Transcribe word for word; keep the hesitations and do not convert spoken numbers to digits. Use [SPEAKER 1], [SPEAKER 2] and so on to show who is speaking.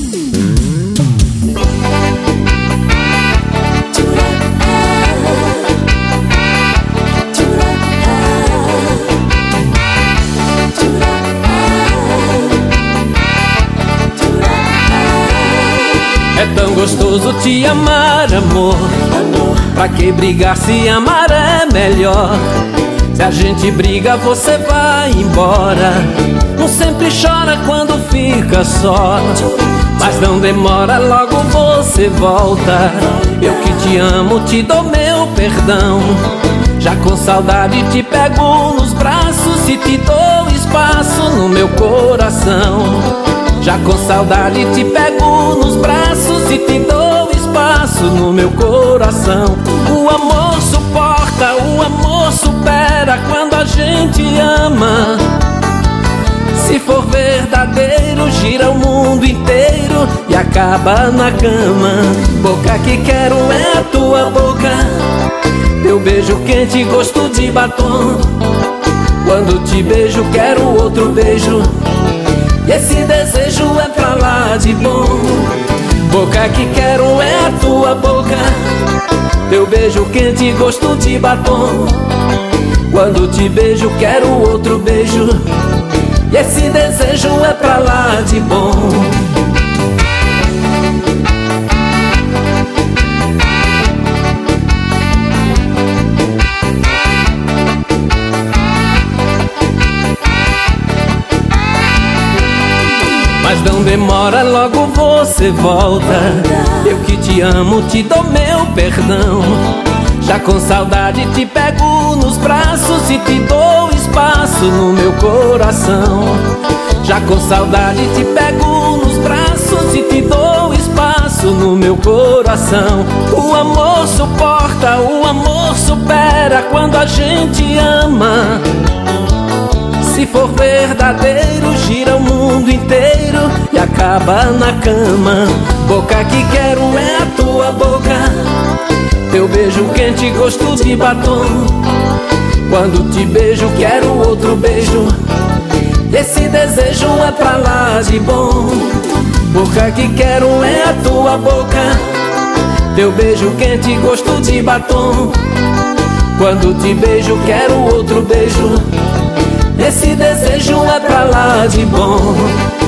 [SPEAKER 1] É tão gostoso te amar, amor. Pra que brigar se amar é melhor? Se a gente briga você vai embora. Um sempre chora quando fica só, mas não demora, logo você volta. Eu que te amo te dou meu perdão. Já com saudade te pego nos braços e te dou espaço no meu coração. Já com saudade te pego nos braços e te dou espaço no meu coração. O amor suporta, o amor supera quando a gente ama. Se for verdadeiro, gira o mundo inteiro e acaba na cama. Boca que quero é a tua boca, teu beijo quente, gosto de batom. Quando te beijo quero outro beijo, e esse desejo é pra lá de bom. Boca que quero é a tua boca, teu beijo quente, gosto de batom. Quando te beijo quero outro beijo, e esse desejo é pra lá de bom. Mas não demora, logo você volta. Eu que te amo te dou meu perdão. Já com saudade te pego nos braços e te dou espaço no meu coração. Já com saudade te pego nos braços e te dou espaço no meu coração. O amor suporta, o amor supera quando a gente ama. Se for verdadeiro, gira o mundo inteiro e acaba na cama. Boca que quero é a tua boca, teu beijo quente, gosto de batom. Quando te beijo quero outro beijo, esse desejo é pra lá de bom. Boca que quero é a tua boca, teu beijo quente, gosto de batom. Quando te beijo quero outro beijo, esse desejo é pra lá de bom.